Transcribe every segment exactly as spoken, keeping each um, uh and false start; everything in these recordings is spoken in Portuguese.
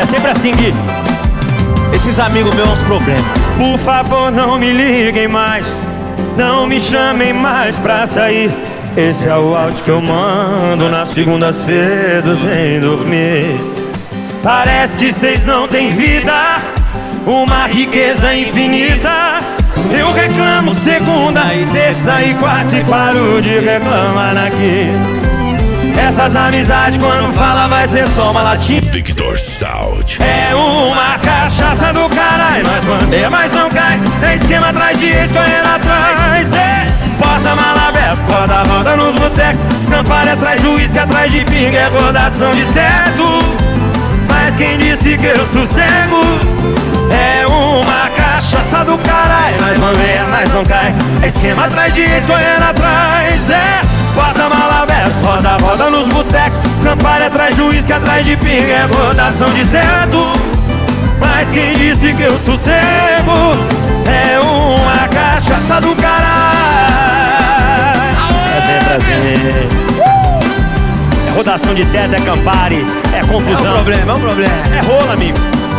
É sempre assim, Gui. Esses amigos meus são uns problemas. Por favor, não me liguem mais, não me chamem mais pra sair. Esse é o áudio que eu mando na segunda cedo sem dormir. Parece que vocês não têm vida, uma riqueza infinita. Eu reclamo segunda e terça e quarta e paro de reclamar aqui. Essas amizades quando fala vai ser só uma latinha. Victor Sound. É uma cachaça do caralho, nós bandeia, mas não cai. É esquema atrás de ex, correndo atrás. É porta-mala aberta, roda, roda nos botecos. Campari atrás de uísque, atrás de pinga. É rodação de teto, mas quem disse que eu sossego? É uma cachaça do caralho, nós bandeia, mas não cai. É esquema atrás de ex, correndo atrás. É porta-mala aberta, roda, roda nos botecos. Campari atrás de uísque, atrás de pinga. É rodação de teto, mas quem disse que eu sossego? É uma cachaça do caralho. É sempre assim. É rodação de teto, é Campari, é confusão. É um problema, é um problema. É rolo, amigo.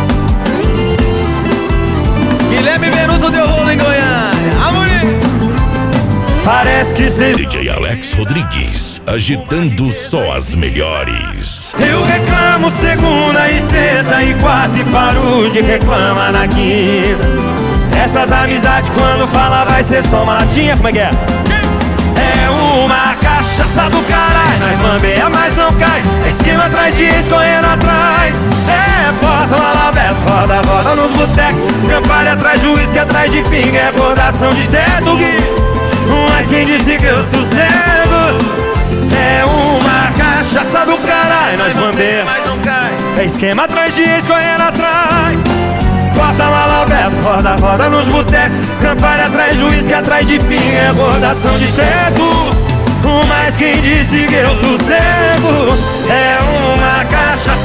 Guilherme Benuto deu rolo em Goiânia. Amorim. Parece que cês... D J Alex Rodrigues, agitando só as melhores. Eu reclamo segunda e terça e quarta e paro de reclamar na quinta. Essas amizades quando fala vai ser só uma latinha. Como é que é? É uma cachaça do caralho, nós bambeia, mas não cai. É esquema atrás de ex, correndo atrás. É porta-mala aberta, roda, roda nos botecos. Campari atrás de uísque, atrás de pinga. É rodação de teto, mas quem disse que eu sossego? É uma cachaça do caralho, nós bambeia, mas não cai. É esquema atrás de ex, correndo atrás. Porta-mala aberta, roda, roda nos botecos. Campari atrás de uísque, atrás de pinga. É rodação de teto, mas quem disse que eu sossego? É uma cachaça